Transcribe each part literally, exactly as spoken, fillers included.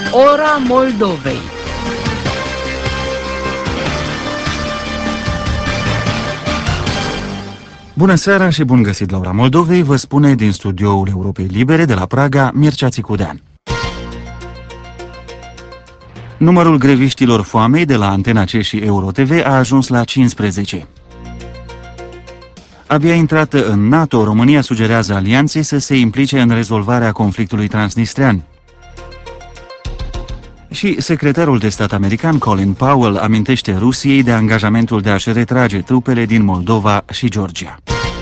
Ora Moldovei. Bună seara și bun găsit la Ora Moldovei, vă spune din studioul Europei Libere de la Praga, Mircea Țicudean. Numărul greviștilor foamei de la Antena C și EuroTV a ajuns la cincisprezece. Abia intrată în NATO, România sugerează alianței să se implice în rezolvarea conflictului transnistrean. Și secretarul de stat american Colin Powell amintește Rusiei de angajamentul de a-și retrage trupele din Moldova și Georgia.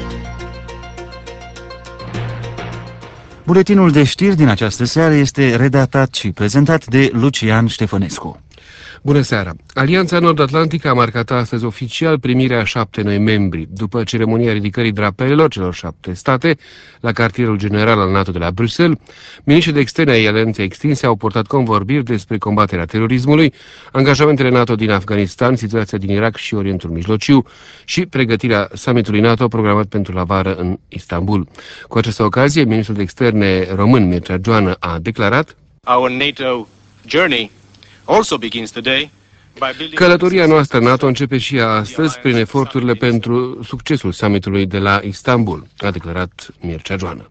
Buletinul de știri din această seară este redactat și prezentat de Lucian Ștefănescu. Bună seara! Alianța Nord-Atlantică a marcat astăzi oficial primirea a șapte noi membri. După ceremonia ridicării drapelelor celor șapte state la cartierul general al NATO de la Bruxelles, miniștrii de externe ai alianței extinse au purtat convorbiri despre combaterea terorismului, angajamentele NATO din Afganistan, situația din Irak și Orientul Mijlociu și pregătirea summitului NATO programat pentru la vară în Istanbul. Cu această ocazie, ministrul de externe român Mircea Joană a declarat: Our NATO journey also begins today. Călătoria noastră NATO începe și ea astăzi prin eforturile pentru succesul summitului de la Istanbul, a declarat Mircea Joană.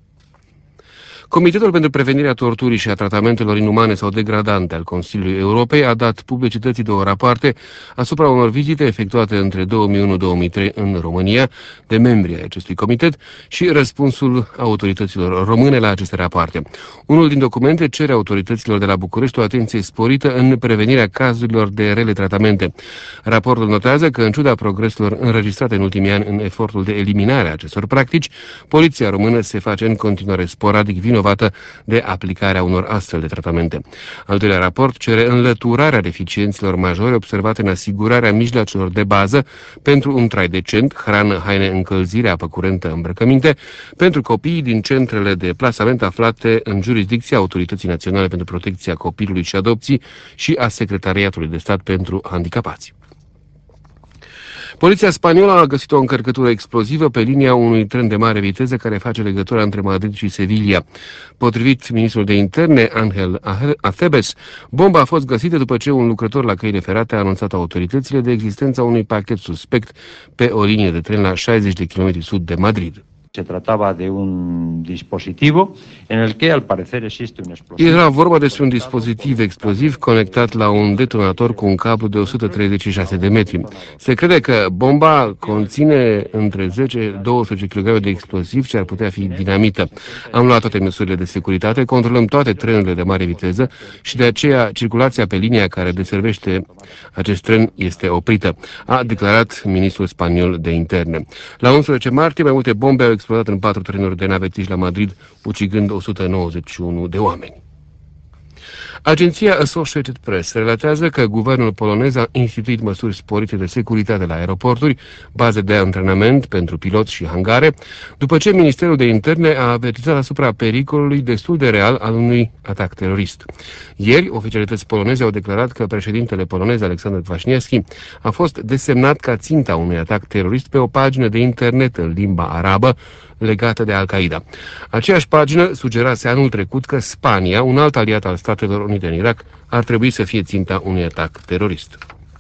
Comitetul pentru prevenirea torturii și a tratamentelor inumane sau degradante al Consiliului Europei a dat publicității două rapoarte asupra unor vizite efectuate între două mii unu - două mii trei în România de membri ai acestui comitet și răspunsul autorităților române la aceste rapoarte. Unul din documente cere autorităților de la București o atenție sporită în prevenirea cazurilor de rele tratamente. Raportul notează că, în ciuda progreselor înregistrate în ultimii ani în efortul de eliminare a acestor practici, poliția română se face în continuare sporadic vinovată de aplicarea unor astfel de tratamente. Al doilea raport cere înlăturarea deficiențelor majore observate în asigurarea mijloacelor de bază pentru un trai decent, hrană, haine, încălzire, apă curentă, îmbrăcăminte, pentru copiii din centrele de plasament aflate în jurisdicția Autorității Naționale pentru Protecția Copilului și Adopții și a Secretariatului de Stat pentru Handicapați. Poliția spaniolă a găsit o încărcătură explozivă pe linia unui tren de mare viteză care face legătura între Madrid și Sevilla. Potrivit ministrul de interne, Ángel Acebes, bomba a fost găsită după ce un lucrător la căile ferate a anunțat autoritățile de existența unui pachet suspect pe o linie de tren la șaizeci de kilometri sud de Madrid. Se trataba de un dispositivo en el que al parecer existe un explosivo. Era vorba despre un dispozitiv exploziv conectat la un detonator cu un cablu de o sută treizeci și șase de metri. Se crede că bomba conține între zece - două sute kilograme de explosiv ce ar putea fi dinamită. Am luat toate măsurile de securitate, controlăm toate trenurile de mare viteză și de aceea circulația pe linia care deservește acest tren este oprită, a declarat ministrul spaniol de interne. La unsprezece martie mai multe bombe au explodat în patru trenuri de navetiști la Madrid, ucigând o sută nouăzeci și unu de oameni. Agenția Associated Press relatează că guvernul polonez a instituit măsuri sporite de securitate la aeroporturi, baze de antrenament pentru piloți și hangare, după ce Ministerul de Interne a avertizat asupra pericolului destul de real al unui atac terorist. Ieri, oficialități poloneze au declarat că președintele polonez Alexander Kwaśniewski a fost desemnat ca ținta unui atac terorist pe o pagină de internet în limba arabă legată de Al-Qaeda. Aceeași pagină sugerase anul trecut că Spania, un alt aliat al Statelor Unite în Irak, ar trebui să fie ținta unui atac terorist.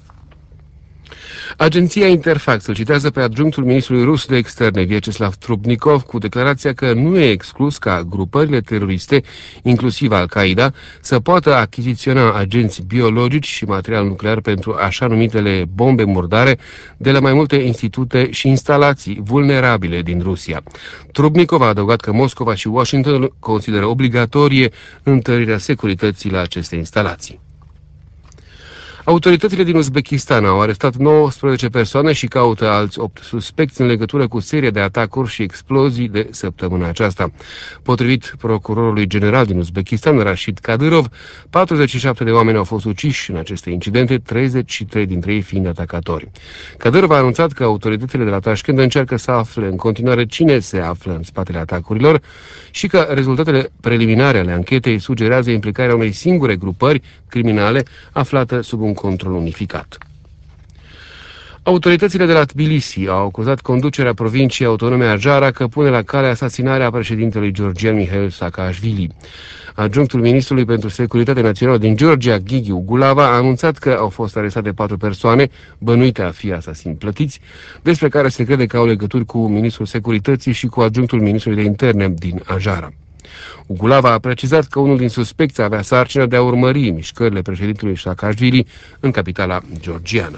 Agenția Interfax îl citează pe adjunctul ministrului rus de externe, Vyacheslav Trubnikov, cu declarația că nu e exclus ca grupările teroriste, inclusiv Al-Qaeda, să poată achiziționa agenți biologici și material nuclear pentru așa numitele bombe murdare de la mai multe institute și instalații vulnerabile din Rusia. Trubnikov a adăugat că Moscova și Washington consideră obligatorie întărirea securității la aceste instalații. Autoritățile din Uzbekistan au arestat nouăsprezece persoane și caută alți opt suspecți în legătură cu serie de atacuri și explozii de săptămâna aceasta. Potrivit procurorului general din Uzbekistan, Rashid Kadyrov, patruzeci și șapte de oameni au fost uciși în aceste incidente, treizeci și trei dintre ei fiind atacatori. Kadyrov a anunțat că autoritățile de la Tashkent încearcă să afle în continuare cine se află în spatele atacurilor și că rezultatele preliminare ale anchetei sugerează implicarea unei singure grupări criminale aflată sub un control unificat. Autoritățile de la Tbilisi au acuzat conducerea provinciei autonome a Jara că pune la cale asasinarea președintelui georgian Mikhail Saakashvili. Adjunctul ministrului pentru securitate națională din Georgia, Gigi Ugulava, a anunțat că au fost arestate patru persoane bănuite a fi asasini plătiți, despre care se crede că au legături cu ministrul securității și cu adjunctul ministrului de interne din Ajara. Ugulava a precizat că unul din suspecți avea sarcina de a urmări mișcările președintelui Saakashvili în capitala georgiană.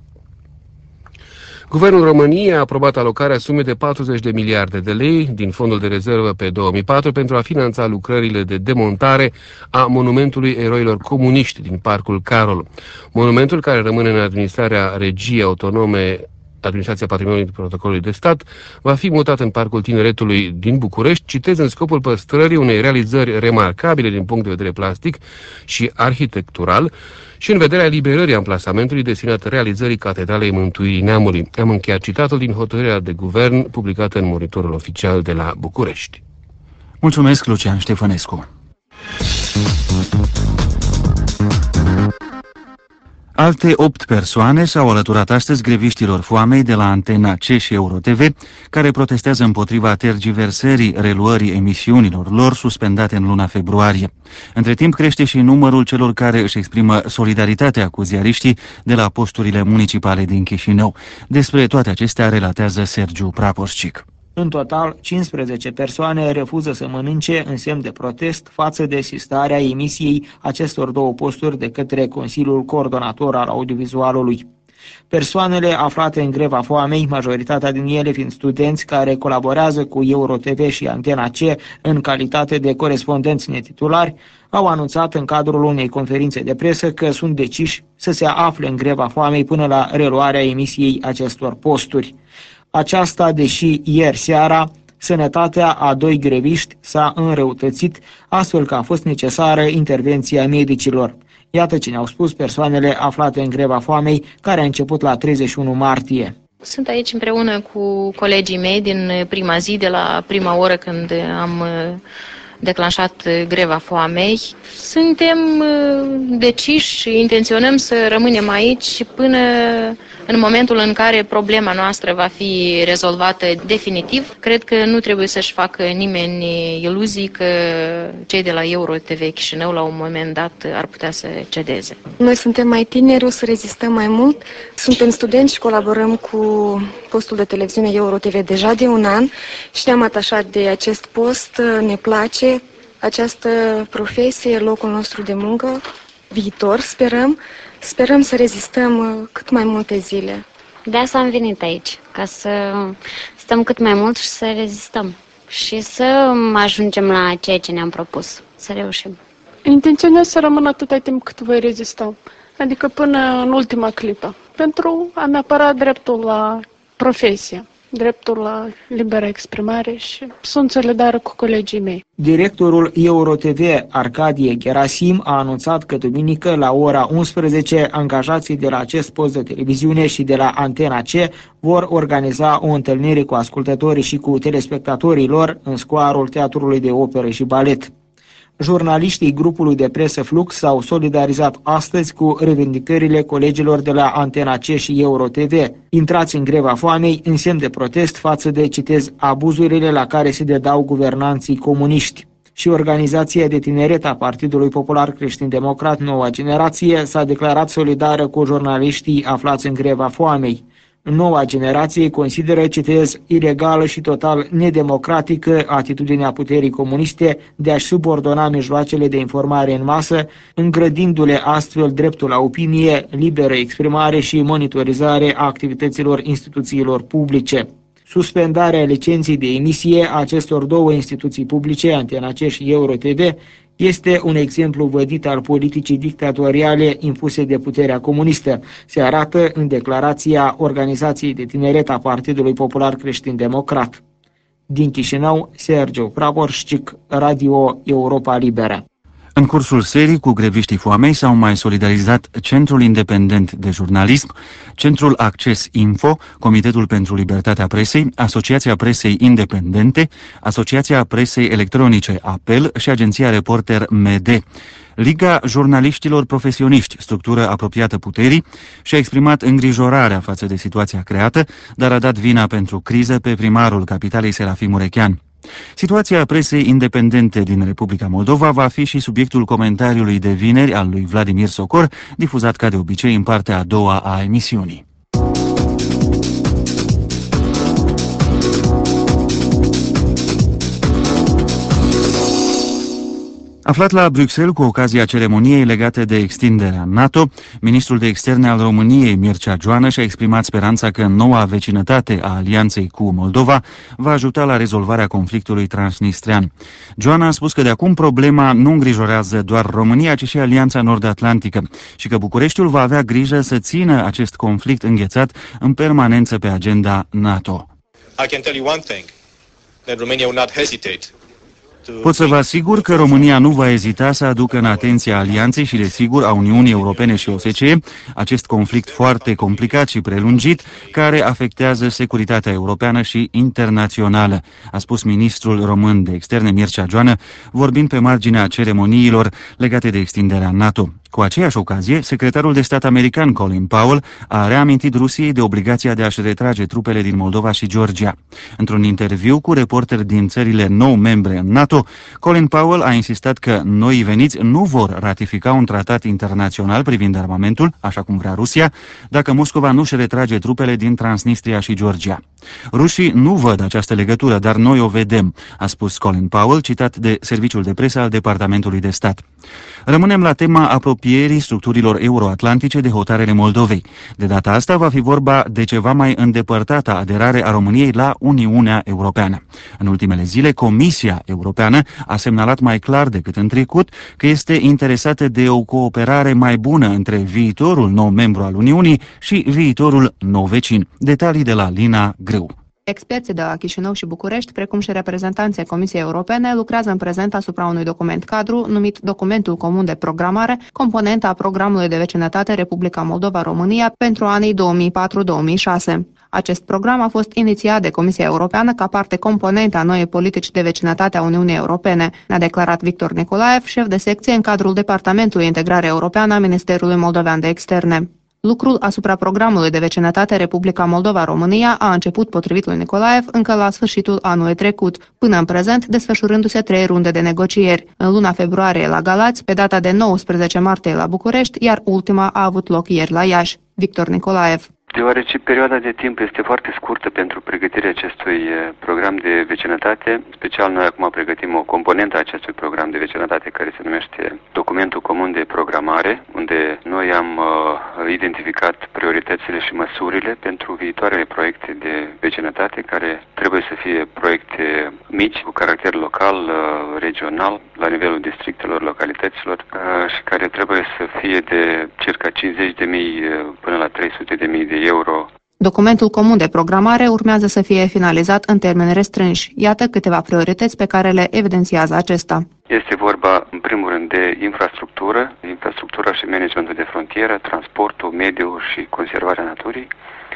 Guvernul României a aprobat alocarea sume de patruzeci de miliarde de lei din fondul de rezervă pe două mii patru pentru a finanța lucrările de demontare a monumentului eroilor comuniști din Parcul Carol. Monumentul, care rămâne în administrarea Regiei Autonome Administrația Patrimoniului Protocolului de Stat, va fi mutat în Parcul Tineretului din București, citez, în scopul păstrării unei realizări remarcabile din punct de vedere plastic și arhitectural și în vederea eliberării amplasamentului destinat realizării Catedralei Mântuirii Neamului. Am încheiat citatul din hotărârea de guvern publicată în Monitorul Oficial de la București. Mulțumesc, Lucian Ștefănescu. Alte opt persoane s-au alăturat astăzi greviștilor foamei de la Antena C și EuroTV, care protestează împotriva tergiversării reluării emisiunilor lor suspendate în luna februarie. Între timp crește și numărul celor care își exprimă solidaritatea cu ziariștii de la posturile municipale din Chișinău. Despre toate acestea relatează Sergiu Praporșcic. În total, cincisprezece persoane refuză să mănânce în semn de protest față de sistarea emisiei acestor două posturi de către Consiliul Coordonator al Audiovizualului. Persoanele aflate în greva foamei, majoritatea din ele fiind studenți care colaborează cu EuroTV și Antena C în calitate de corespondenți netitulari, au anunțat în cadrul unei conferințe de presă că sunt deciși să se afle în greva foamei până la reluarea emisiei acestor posturi. Aceasta, deși ieri seara sănătatea a doi greviști s-a înrăutățit, astfel că a fost necesară intervenția medicilor. Iată ce ne-au spus persoanele aflate în greva foamei, care a început la treizeci și unu martie. Sunt aici împreună cu colegii mei din prima zi, de la prima oră când am declanșat greva foamei. Suntem deciși și intenționăm să rămânem aici până în momentul în care problema noastră va fi rezolvată definitiv. Cred că nu trebuie să-și facă nimeni iluzii că cei de la EuroTV Chișinău la un moment dat ar putea să cedeze. Noi suntem mai tineri, o să rezistăm mai mult. Suntem studenți și colaborăm cu postul de televiziune EuroTV deja de un an și ne-am atașat de acest post, ne place această profesie, locul nostru de muncă, viitor, sperăm. Sperăm să rezistăm cât mai multe zile. De asta am venit aici, ca să stăm cât mai mult și să rezistăm și să ajungem la ceea ce ne-am propus, să reușim. Intenționez să rămân atâta timp cât voi rezista, adică până în ultima clipă, pentru a-mi apăra dreptul la profesie, dreptul la liberă exprimare și sunt solidară cu colegii mei. Directorul EuroTV, Arcadie Gerasim, a anunțat că duminică la ora unsprezece angajații de la acest post de televiziune și de la Antena C vor organiza o întâlnire cu ascultătorii și cu telespectatorii lor în scoarul Teatrului de Operă și Balet. Jurnaliștii grupului de presă Flux s-au solidarizat astăzi cu revendicările colegilor de la Antena C și EuroTV, intrați în greva foamei în semn de protest față de, citez, abuzurile la care se dedau guvernanții comuniști. Și organizația de tineret a Partidului Popular Creștin-Democrat Noua Generație s-a declarat solidară cu jurnaliștii aflați în greva foamei. Noua generație consideră, citez, ilegală și total nedemocratică atitudinea puterii comuniste de a-și subordona mijloacele de informare în masă, îngrădindu-le astfel dreptul la opinie, liberă exprimare și monitorizare a activităților instituțiilor publice. Suspendarea licenței de emisie a acestor două instituții publice, Antena C și EuroTV, este un exemplu vădit al politicii dictatoriale impuse de puterea comunistă, se arată în declarația Organizației de Tineret a Partidului Popular Creștin-Democrat. Din Chișinău, Sergiu Praporșcic, Radio Europa Liberă. În cursul serii cu greviștii foamei s-au mai solidarizat Centrul Independent de Jurnalism, Centrul Acces Info, Comitetul pentru Libertatea Presei, Asociația Presei Independente, Asociația Presei Electronice Apel și Agenția Reporter M D. Liga Jurnaliștilor Profesioniști, structură apropiată puterii, și-a exprimat îngrijorarea față de situația creată, dar a dat vina pentru criză pe primarul capitalei Serafim Urechean. Situația presei independente din Republica Moldova va fi și subiectul comentariului de vineri al lui Vladimir Socor, difuzat ca de obicei în partea a doua a emisiunii. Aflat la Bruxelles cu ocazia ceremoniei legate de extinderea NATO, ministrul de externe al României, Mircea Joană, și-a exprimat speranța că noua vecinătate a alianței cu Moldova va ajuta la rezolvarea conflictului transnistrean. Joană a spus că de acum problema nu îngrijorează doar România, ci și Alianța Nord-Atlantică și că Bucureștiul va avea grijă să țină acest conflict înghețat în permanență pe agenda NATO. I can tell you one thing, that Romania will not hesitate. Pot să vă asigur că România nu va ezita să aducă în atenția Alianței și, desigur, a Uniunii Europene și O S C E acest conflict foarte complicat și prelungit, care afectează securitatea europeană și internațională, a spus ministrul român de externe Mircea Joană, vorbind pe marginea ceremoniilor legate de extinderea NATO. Cu aceeași ocazie, secretarul de stat american Colin Powell a reamintit Rusiei de obligația de a-și retrage trupele din Moldova și Georgia. Într-un interviu cu reporteri din țările nou membre în NATO, Colin Powell a insistat că noii veniți nu vor ratifica un tratat internațional privind armamentul, așa cum vrea Rusia, dacă Moscova nu își retrage trupele din Transnistria și Georgia. Rușii nu văd această legătură, dar noi o vedem, a spus Colin Powell, citat de serviciul de presă al Departamentului de Stat. Rămânem la tema apropierii structurilor euroatlantice de hotarele Moldovei. De data asta va fi vorba de ceva mai îndepărtată aderare a României la Uniunea Europeană. În ultimele zile, Comisia Europeană a semnalat mai clar decât în trecut că este interesată de o cooperare mai bună între viitorul nou membru al Uniunii și viitorul nou vecin. Detalii de la Lina Grâu. Experții de la Chișinău și București, precum și reprezentanții Comisiei Europene, lucrează în prezent asupra unui document cadru numit Documentul Comun de Programare, componenta a programului de vecinătate Republica Moldova-România pentru anii două mii patru două mii șase. Acest program a fost inițiat de Comisia Europeană ca parte componentă a noii politici de vecinătate a Uniunii Europene, ne-a declarat Victor Nicolaev, șef de secție în cadrul Departamentului Integrare Europeană a Ministerului Moldovean de Externe. Lucrul asupra programului de vecinătate Republica Moldova-România a început, potrivit lui Nicolaev, încă la sfârșitul anului trecut, până în prezent desfășurându-se trei runde de negocieri. În luna februarie la Galați, pe data de nouăsprezece martie la București, iar ultima a avut loc ieri la Iași. Victor Nicolaev. Deoarece perioada de timp este foarte scurtă pentru pregătirea acestui program de vecinătate, special noi acum pregătim o componentă a acestui program de vecinătate care se numește Documentul Comun de Programare, unde noi am uh, identificat prioritățile și măsurile pentru viitoarele proiecte de vecinătate, care trebuie să fie proiecte mici, cu caracter local, uh, regional, la nivelul districtelor, localităților uh, și care trebuie să fie de circa cincizeci de mii până la trei sute de mii de euro. Documentul comun de programare urmează să fie finalizat în termeni restrânși. Iată câteva priorități pe care le evidențiază acesta. Este vorba, în primul rând, de infrastructură, infrastructura și managementul de frontieră, transportul, mediul și conservarea naturii.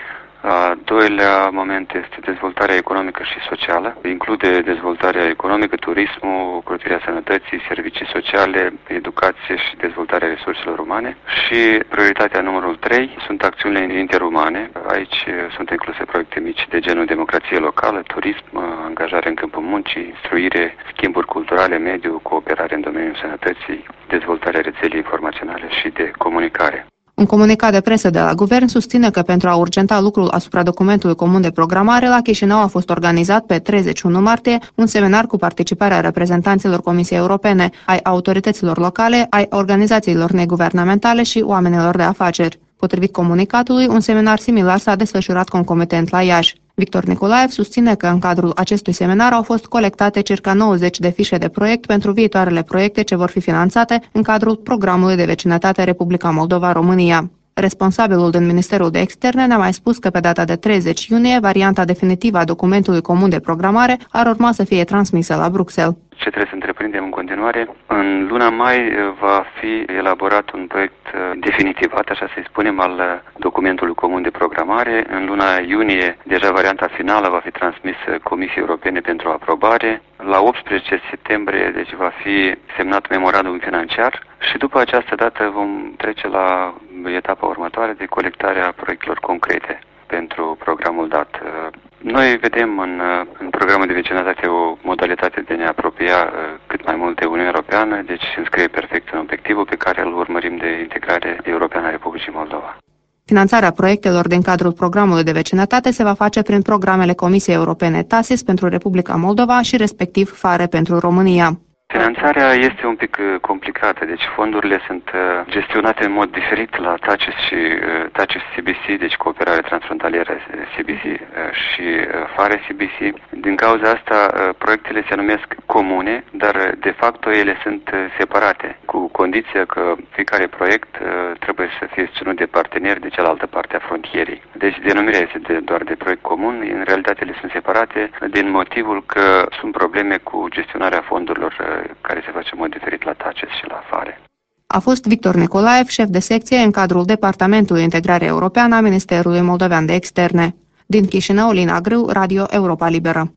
A doilea moment este dezvoltarea economică și socială. Include dezvoltarea economică, turismul, ocrotirea sănătății, servicii sociale, educație și dezvoltarea resurselor umane. Și prioritatea numărul trei sunt acțiunile interumane. Aici sunt incluse proiecte mici de genul democrație locală, turism, angajare în câmpul muncii, instruire, schimburi culturale, mediu, cooperare în domeniul sănătății, dezvoltarea rețelei informaționale și de comunicare. Un comunicat de presă de la guvern susține că pentru a urgenta lucrul asupra documentului comun de programare, la Chișinău a fost organizat pe treizeci și unu martie un seminar cu participarea reprezentanților Comisiei Europene, ai autorităților locale, ai organizațiilor neguvernamentale și oamenilor de afaceri. Potrivit comunicatului, un seminar similar s-a desfășurat concomitent la Iași. Victor Nicolaev susține că în cadrul acestui seminar au fost colectate circa nouăzeci de fișe de proiect pentru viitoarele proiecte ce vor fi finanțate în cadrul programului de vecinătate Republica Moldova-România. Responsabilul din Ministerul de Externe ne-a mai spus că pe data de treizeci iunie, varianta definitivă a documentului comun de programare ar urma să fie transmisă la Bruxelles. Ce trebuie să întreprindem în continuare? În luna mai va fi elaborat un proiect definitivat, așa să-i spunem, al documentului comun de programare. În luna iunie, deja varianta finală va fi transmisă Comisiei Europene pentru aprobare. La optsprezece septembrie, deci va fi semnat memorandum financiar și după această dată vom trece la etapa următoare de colectare a proiectelor concrete pentru programul dat. Noi vedem în, în programul de vecinătate o modalitate de a ne apropia cât mai mult de Uniunea Europeană, deci se înscrie perfect în obiectivul pe care îl urmărim de integrare europeană a Republicii Moldova. Finanțarea proiectelor din cadrul programului de vecinătate se va face prin programele Comisiei Europene TASIS pentru Republica Moldova și respectiv FARE pentru România. Finanțarea este un pic complicată, deci fondurile sunt gestionate în mod diferit la TACIS și TACIS C B C, deci cooperare transfrontalieră C B C și FARE C B C. Din cauza asta, proiectele se numesc comune, dar de fapt ele sunt separate, cu condiția că fiecare proiect trebuie să fie susținut de parteneri de cealaltă parte a frontierei. Deci denumirea este de, doar de proiect comun, în realitate ele sunt separate din motivul că sunt probleme cu gestionarea fondurilor care se face în mod diferit la TACIS și la FARE. A fost Victor Nicolaev, șef de secție în cadrul Departamentului Integrare Europeană a Ministerului Moldovean de Externe. Din Chișinău, Lina Grâu, Radio Europa Liberă.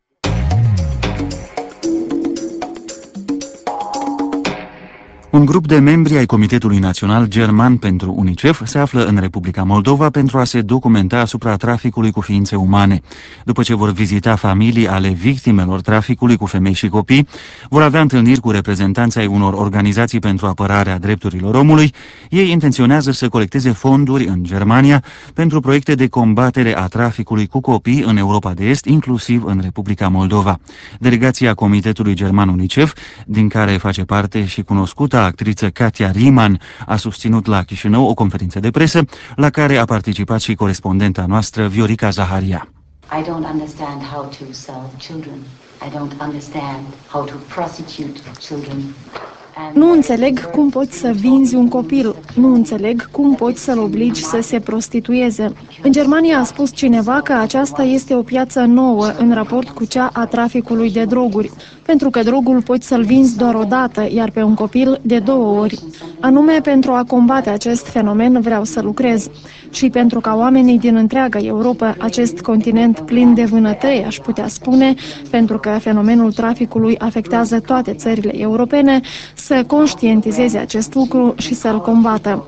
Un grup de membri ai Comitetului Național German pentru UNICEF se află în Republica Moldova pentru a se documenta asupra traficului cu ființe umane. După ce vor vizita familii ale victimelor traficului cu femei și copii, vor avea întâlniri cu reprezentanții ai unor organizații pentru apărarea drepturilor omului. Ei intenționează să colecteze fonduri în Germania pentru proiecte de combatere a traficului cu copii în Europa de Est, inclusiv în Republica Moldova. Delegația Comitetului German UNICEF, din care face parte și cunoscuta actriță Katia Riemann, a susținut la Chișinău o conferință de presă la care a participat și corespondenta noastră Viorica Zaharia. I don't understand how to sell children. I don't understand how to prosecute children. Nu înțeleg cum poți să vinzi un copil. Nu înțeleg cum poți să-l obligi să se prostitueze. În Germania a spus cineva că aceasta este o piață nouă în raport cu cea a traficului de droguri. Pentru că drogul poți să-l vinzi doar o dată, iar pe un copil de două ori. Anume, pentru a combate acest fenomen vreau să lucrez. Și pentru ca oamenii din întreaga Europa, acest continent plin de vânătăi, aș putea spune, pentru că fenomenul traficului afectează toate țările europene, să conștientizeze acest lucru și să-l combată.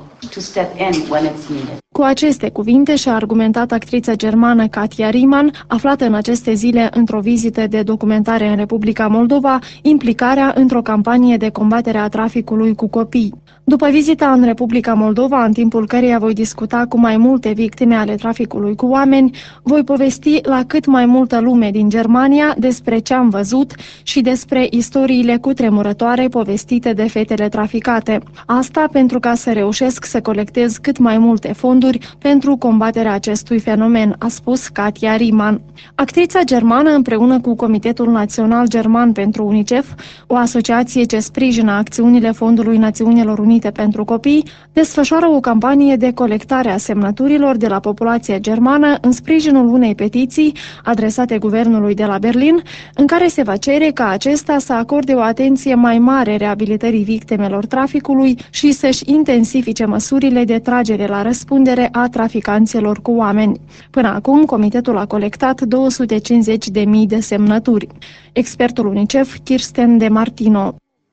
Cu aceste cuvinte și-a argumentat actrița germană Katia Riemann, aflată în aceste zile într-o vizită de documentare în Republica Moldova, implicarea într-o campanie de combatere a traficului cu copii. După vizita în Republica Moldova, în timpul căreia voi discuta cu mai multe victime ale traficului cu oameni, voi povesti la cât mai multă lume din Germania despre ce am văzut și despre istoriile cutremurătoare povestite de fetele traficate. Asta pentru ca să reușesc să colectez cât mai multe fonduri pentru combaterea acestui fenomen, a spus Katia Riemann. Actrița germană, împreună cu Comitetul Național German pentru UNICEF, o asociație ce sprijină acțiunile Fondului Națiunilor Unite pentru Copii, desfășoară o campanie de colectare a semnăturilor de la populația germană în sprijinul unei petiții adresate guvernului de la Berlin, în care se va cere ca acesta să acorde o atenție mai mare reabilitării victimelor traficului și să-și intensifice măsurile de tragere la răspundere a traficanților cu oameni. Până acum, comitetul a colectat două sute cincizeci de mii de semnături. Expertul UNICEF, Kirsten De Martino.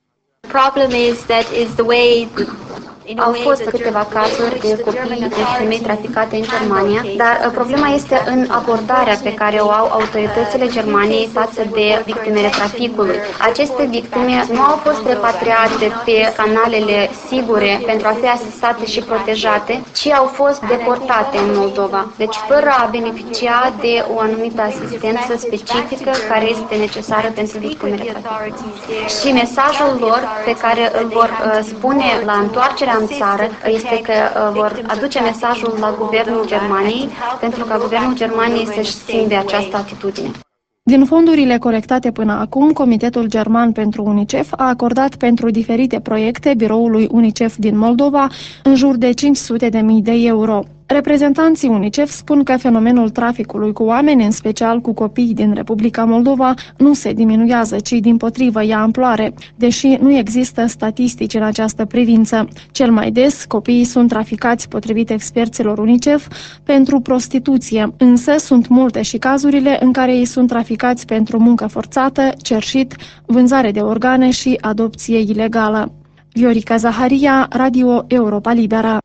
Au fost câteva cazuri de copii, de femei traficate în Germania, dar problema este în abordarea pe care o au autoritățile Germaniei față de victimele traficului. Aceste victime nu au fost repatriate pe canalele sigure pentru a fi asistate și protejate, ci au fost deportate în Moldova, deci fără a beneficia de o anumită asistență specifică care este necesară pentru victimele traficului. Și mesajul lor pe care îl vor uh, spune la întoarcerea în țară este că uh, vor aduce mesajul la guvernul Germaniei pentru ca guvernul Germaniei să-și schimbe această atitudine. Din fondurile colectate până acum, Comitetul German pentru UNICEF a acordat pentru diferite proiecte biroului UNICEF din Moldova în jur de cinci sute de mii de euro. Reprezentanții UNICEF spun că fenomenul traficului cu oameni, în special cu copii din Republica Moldova, nu se diminuează, ci dimpotrivă ia amploare, deși nu există statistici în această privință. Cel mai des, copiii sunt traficați, potrivit experților UNICEF, pentru prostituție, însă sunt multe și cazurile în care ei sunt traficați pentru muncă forțată, cerșit, vânzare de organe și adopție ilegală. Viorica Zaharia, Radio Europa Liberă.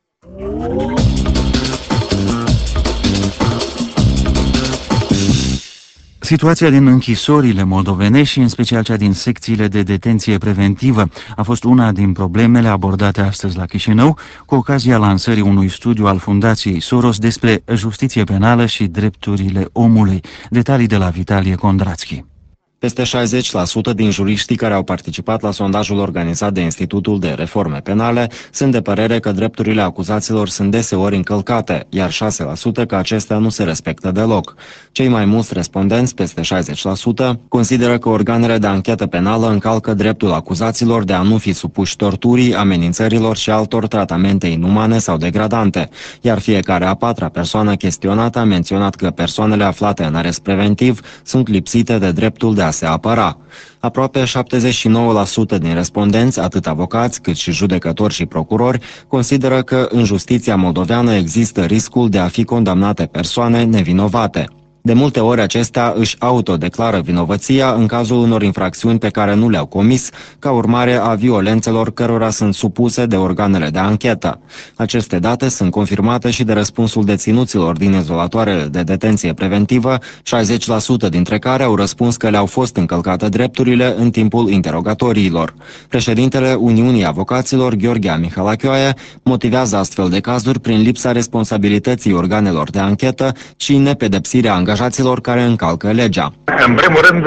Situația din închisorile moldovenești și în special cea din secțiile de detenție preventivă a fost una din problemele abordate astăzi la Chișinău cu ocazia lansării unui studiu al Fundației Soros despre justiție penală și drepturile omului. Detalii de la Vitalie Kondrațchi. Peste șaizeci la sută din juriștii care au participat la sondajul organizat de Institutul de Reforme Penale sunt de părere că drepturile acuzaților sunt deseori încălcate, iar șase la sută că acestea nu se respectă deloc. Cei mai mulți respondenți, peste șaizeci la sută, consideră că organele de anchetă penală încalcă dreptul acuzaților de a nu fi supuși torturii, amenințărilor și altor tratamente inumane sau degradante, iar fiecare a patra persoană chestionată a menționat că persoanele aflate în arest preventiv sunt lipsite de dreptul de a se apăra. Aproape șaptezeci și nouă la sută din respondenți, atât avocați cât și judecători și procurori, consideră că în justiția moldoveană există riscul de a fi condamnate persoane nevinovate. De multe ori acestea își autodeclară vinovăția în cazul unor infracțiuni pe care nu le-au comis, ca urmare a violențelor cărora sunt supuse de organele de anchetă. Aceste date sunt confirmate și de răspunsul deținuților din izolatoarele de detenție preventivă, șaizeci la sută dintre care au răspuns că le-au fost încălcate drepturile în timpul interogatoriilor. Președintele Uniunii Avocaților, Gheorghe Mihalachioae, motivează astfel de cazuri prin lipsa responsabilității organelor de anchetă și nepedepsirea angajaților care încalcă legea. În primul rând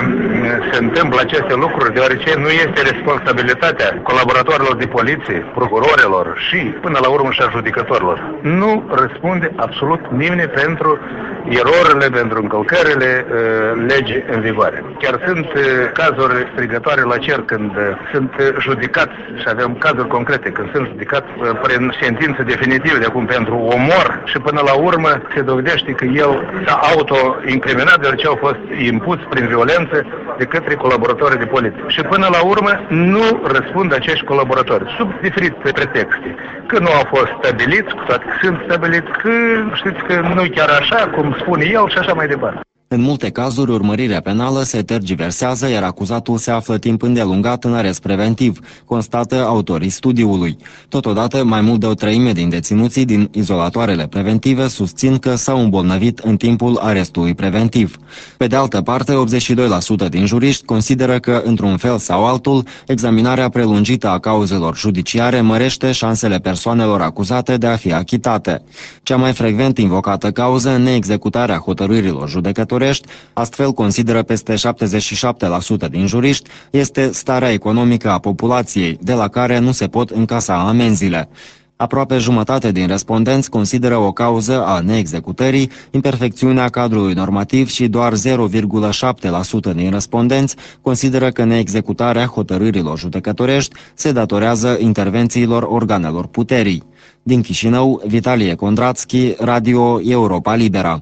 se întâmplă aceste lucruri deoarece nu este responsabilitatea colaboratorilor de poliție, procurorilor și până la urmă și a judecătorilor. Nu răspunde absolut nimeni pentru erorile, pentru încălcările uh, legii în vigoare. Chiar sunt uh, cazuri strigătoare la cer când uh, sunt uh, judecați și avem cazuri concrete când sunt judecați uh, prin sentință definitivă de acum pentru omor și până la urmă se dovedește că el s-a auto-incriminat deoarece au fost impus prin violență de către colaboratorii de poliție. Și până la urmă nu răspund acești colaboratori sub diferite pretexte. Că nu au fost stabiliți, cu toate că sunt stabiliți, că știți că nu chiar așa cum spune el și așa mai departe. În multe cazuri, urmărirea penală se tergiversează, iar acuzatul se află timp îndelungat în arest preventiv, constată autorii studiului. Totodată, mai mult de o treime din deținuții din izolatoarele preventive susțin că s-au îmbolnăvit în timpul arestului preventiv. Pe de altă parte, optzeci și doi la sută din juriști consideră că, într-un fel sau altul, examinarea prelungită a cauzelor judiciare mărește șansele persoanelor acuzate de a fi achitate. Cea mai frecvent invocată cauză, neexecutarea hotărârilor judecătorești, astfel consideră peste șaptezeci și șapte la sută din juriști, este starea economică a populației, de la care nu se pot încasa amenziile. Aproape jumătate din respondenți consideră o cauză a neexecutării imperfecțiunea cadrului normativ și doar zero virgulă șapte la sută din respondenți consideră că neexecutarea hotărârilor judecătorești se datorează intervențiilor organelor puterii. Din Chișinău, Vitalie Kondrațchi, Radio Europa Liberă.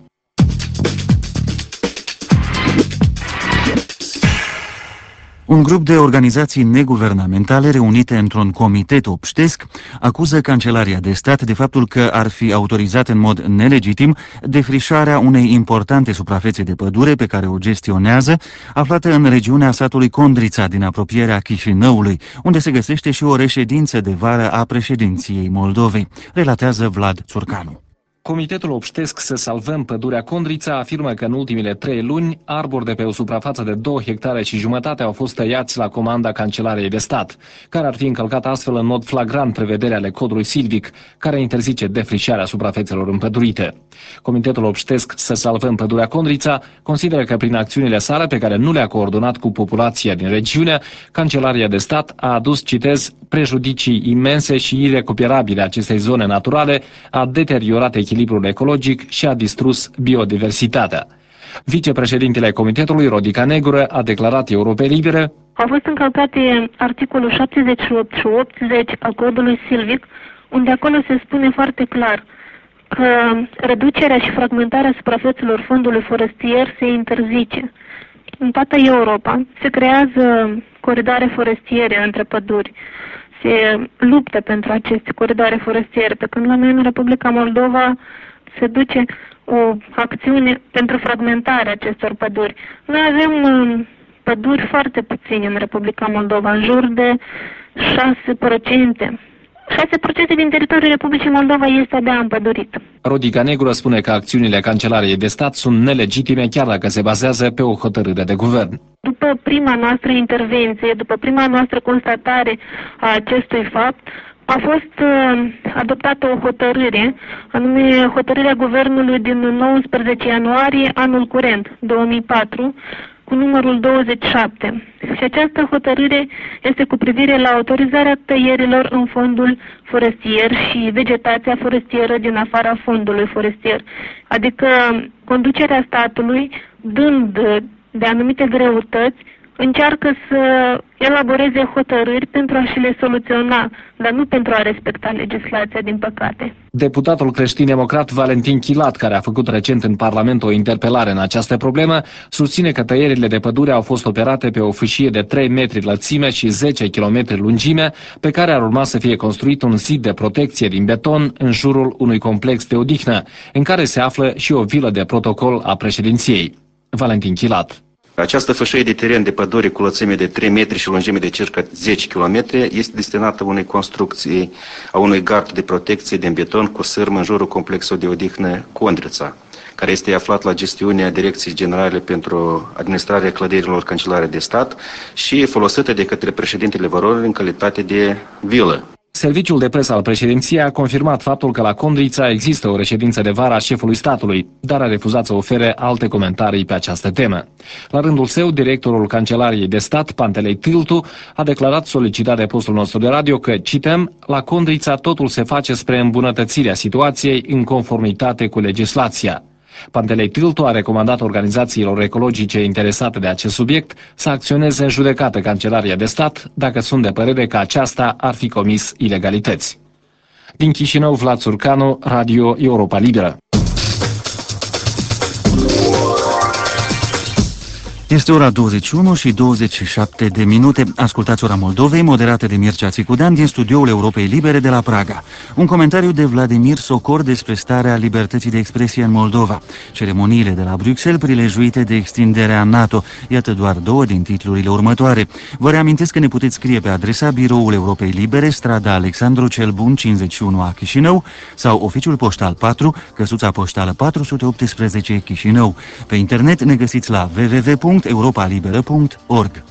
Un grup de organizații neguvernamentale reunite într-un comitet obștesc acuză Cancelaria de Stat de faptul că ar fi autorizat în mod nelegitim defrișarea unei importante suprafețe de pădure pe care o gestionează, aflată în regiunea satului Condrița, din apropierea Chișinăului, unde se găsește și o reședință de vară a președinției Moldovei, relatează Vlad Țurcanu. Comitetul obștesc Să salvăm pădurea Condrița afirmă că în ultimele trei luni arbori de pe o suprafață de două hectare și jumătate au fost tăiați la comanda Cancelariei de Stat, care ar fi încălcat astfel în mod flagrant prevederea ale codului silvic, care interzice defrișarea suprafețelor împădurite. Comitetul obștesc Să salvăm pădurea Condrița consideră că prin acțiunile sale, pe care nu le-a coordonat cu populația din regiune, Cancelaria de Stat a adus, citez, prejudicii imense și irecuperabile acestei zone naturale, a deteriorat echilibrul echilibrul ecologic și a distrus biodiversitatea. Vicepreședintele Comitetului, Rodica Negură, a declarat Europei Libere: au fost încălcate articolul șaptezeci și opt și optzeci al codului silvic, unde acolo se spune foarte clar că reducerea și fragmentarea suprafețelor fondului forestier se interzice. În toată Europa se creează coridoare forestiere între păduri, se luptă pentru aceste coridoare forestiere, pe când la noi în Republica Moldova se duce o acțiune pentru fragmentarea acestor păduri. Noi avem păduri foarte puține în Republica Moldova, în jur de șase la sută. șase la sută din teritoriul Republicii Moldova este abia împădurit. Rodica Negură spune că acțiunile Cancelariei de Stat sunt nelegitime chiar dacă se bazează pe o hotărâre de guvern. După prima noastră intervenție, după prima noastră constatare a acestui fapt, a fost uh, adoptată o hotărâre, anume hotărârea Guvernului din nouăsprezece ianuarie anul curent, două mii patru, cu numărul douăzeci și șapte. Și această hotărâre este cu privire la autorizarea tăierilor în fondul forestier și vegetația forestieră din afara fondului forestier. Adică conducerea statului, dând de anumite greutăți, încearcă să elaboreze hotărâri pentru a și le soluționa, dar nu pentru a respecta legislația, din păcate. Deputatul creștin-democrat Valentin Chilat, care a făcut recent în Parlament o interpelare în această problemă, susține că tăierile de pădure au fost operate pe o fâșie de trei metri lățime și zece kilometri lungime, pe care ar urma să fie construit un zid de protecție din beton în jurul unui complex de odihnă, în care se află și o vilă de protocol a președinției. Valentin Chilat. Această fâșie de teren de pădure cu lățime de trei metri și lungime de circa zece kilometri este destinată unei construcții a unui gard de protecție din beton cu sârmă în jurul complexului de odihnă Condrița, care este aflat la gestiunea Direcției Generale pentru Administrarea Clădirilor Cancelare de Stat și folosită de către președintele Voronoi în calitate de vilă. Serviciul de presă al președinției a confirmat faptul că la Condrița există o reședință de vară a șefului statului, dar a refuzat să ofere alte comentarii pe această temă. La rândul său, directorul Cancelariei de Stat, Pantelei Tiltu, a declarat, solicitat de postul nostru de radio, că, cităm, la Condrița totul se face spre îmbunătățirea situației în conformitate cu legislația. Pantelei Tiltu a recomandat organizațiilor ecologice interesate de acest subiect să acționeze în judecată Cancelaria de Stat dacă sunt de părere că aceasta ar fi comis ilegalități. Din Chișinău, Vlad Surcanu, Radio Europa Liberă. Este ora douăzeci și unu și douăzeci și șapte de minute. Ascultați Ora Moldovei, moderată de Mircea Țicudean din studioul Europei Libere de la Praga. Un comentariu de Vladimir Socor despre starea libertății de expresie în Moldova. Ceremoniile de la Bruxelles prilejuite de extinderea NATO. Iată doar două din titlurile următoare. Vă reamintesc că ne puteți scrie pe adresa Biroul Europei Libere, strada Alexandru cel Bun cincizeci și unu a Chișinău sau oficiul poștal patru, căsuța poștală patru sute optsprezece Chișinău. Pe internet ne găsiți la w w w punct europa liberă punct org.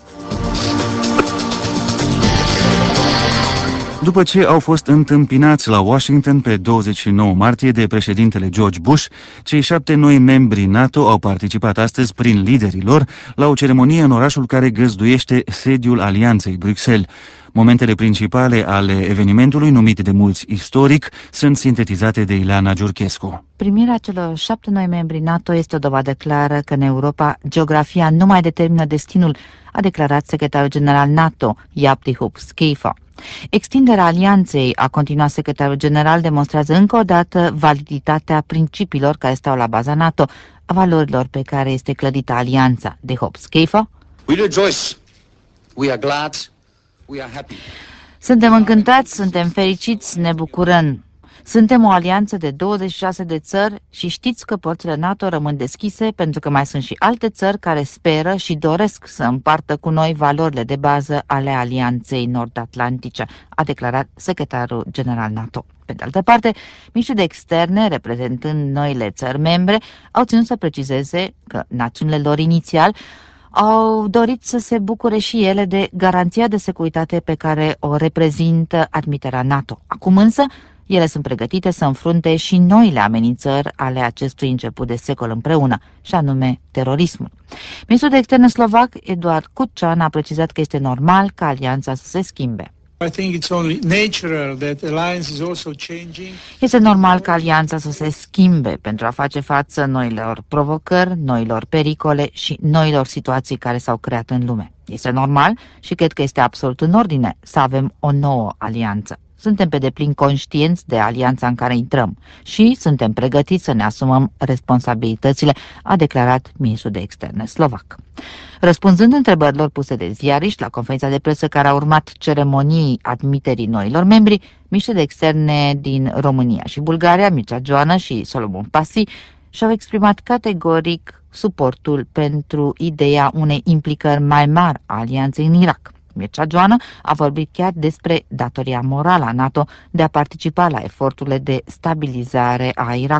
După ce au fost întâmpinați la Washington pe douăzeci și nouă martie de președintele George Bush, cei șapte noi membri NATO au participat astăzi prin liderii lor la o ceremonie în orașul care găzduiește sediul Alianței, Bruxelles. Momentele principale ale evenimentului, numit de mulți istoric, sunt sintetizate de Ileana Giurchescu. Primirea celor șapte noi membri NATO este o dovadă clară că în Europa geografia nu mai determină destinul, a declarat secretarul general NATO, Jaap de Hoop Scheffer. Extinderea alianței, a continuat secretarul general, demonstrează încă o dată validitatea principiilor care stau la baza NATO, a valorilor pe care este clădită alianța. De Hoop Scheffer. We rejoice. We are glad. We are happy. Suntem încântați, suntem fericiți, ne bucurăm. Suntem o alianță de douăzeci și șase de țări și știți că porțile NATO rămân deschise pentru că mai sunt și alte țări care speră și doresc să împartă cu noi valorile de bază ale Alianței Nord-Atlantice, a declarat secretarul general NATO. Pe de altă parte, miniștrii de externe, reprezentând noile țări membre, au ținut să precizeze că națiunile lor inițial au dorit să se bucure și ele de garanția de securitate pe care o reprezintă admiterea NATO. Acum însă, ele sunt pregătite să înfrunte și noile amenințări ale acestui început de secol împreună, și anume terorismul. Ministrul de externe slovac, Eduard Kučan, a precizat că este normal ca alianța să se schimbe. Este normal ca alianța să se schimbe pentru a face față noilor provocări, noilor pericole și noilor situații care s-au creat în lume. Este normal și cred că este absolut în ordine să avem o nouă alianță. Suntem pe deplin conștienți de alianța în care intrăm și suntem pregătiți să ne asumăm responsabilitățile, a declarat ministrul de externe slovac. Răspunzând întrebărilor puse de ziariști la conferința de presă care a urmat ceremoniei admiterii noilor membri, miniștrii de externe din România și Bulgaria, Mircea Joană și Solomon Pasi, și-au exprimat categoric suportul pentru ideea unei implicări mai mari a alianței în Irak. Mircea Joană a vorbit chiar despre datoria morală a NATO de a participa la eforturile de stabilizare a Irakului.